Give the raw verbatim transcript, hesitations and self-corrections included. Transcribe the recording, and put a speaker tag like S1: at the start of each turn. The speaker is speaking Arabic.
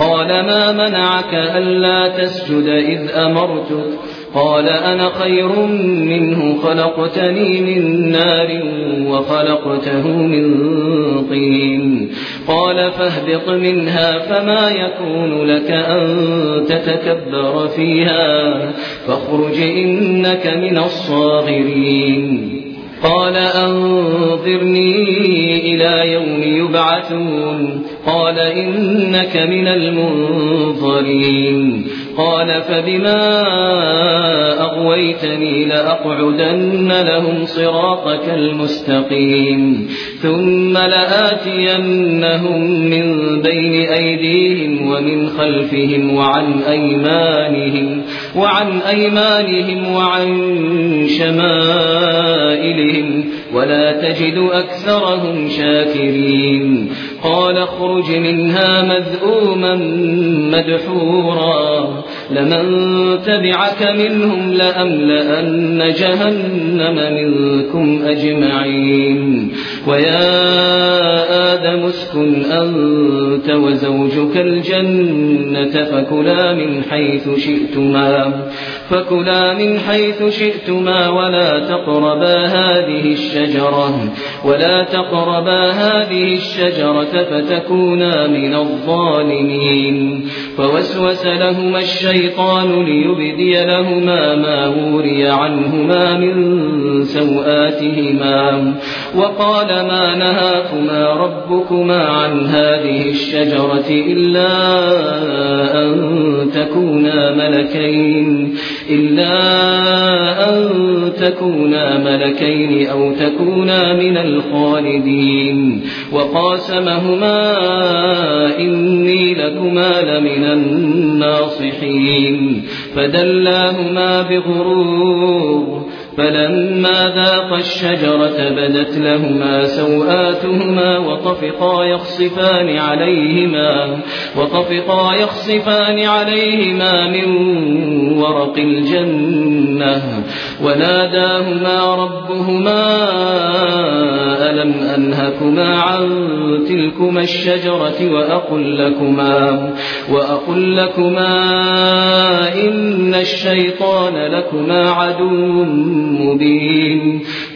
S1: قال ما منعك ألا تسجد إذ أمرتك قال أنا خير منه خلقتني من نار وخلقته من طين قال فاهبط منها فما يكون لك أن تتكبر فيها فاخرج إنك من الصاغرين قال أنظرني إلى يوم يبعثون قال إنك من المنظرين قال فبما أغويتني لأقعدن لهم صراطك المستقيم ثم لآتينهم من بين أيديهم ومن خلفهم وعن أيمانهم وعن أيمانهم وعن شمائلهم ولا تجد أكثرهم شاكرين قال اخرج منها مذءوما مدحورا لمن تبعك منهم لأملأن جهنم منكم أجمعين ويا آدم اسكن أنت وزوجك الجنة فكلا من حيث شئتما فكلا من حيث شئتما ولا تقربا هذه الشجرة ولا تقربا هذه الشجرة فتكونا من الظالمين فوسوس لهما الشيطان ليبدي لهما ما وري عنهما من سوآتهما وقال ما نهاكما ربكما عن هذه الشجرة إلا أن تكونا ملكين إلا أن تكونا ملكين أو تكونا من الخالدين وقاسمهما إني لكما لمن الناصحين فدلاهما بغرور فلما ذاقا الشجرة بدت لهما سوآتهما وطفقا يخصفان عليهما وطفقا يخصفان عليهما من ورق الجنة وناداهما ربهما ألم أنهكما عن تلكما الشجرة وأقل لكما وأقل لكما إن الشيطان لكما عدو مبين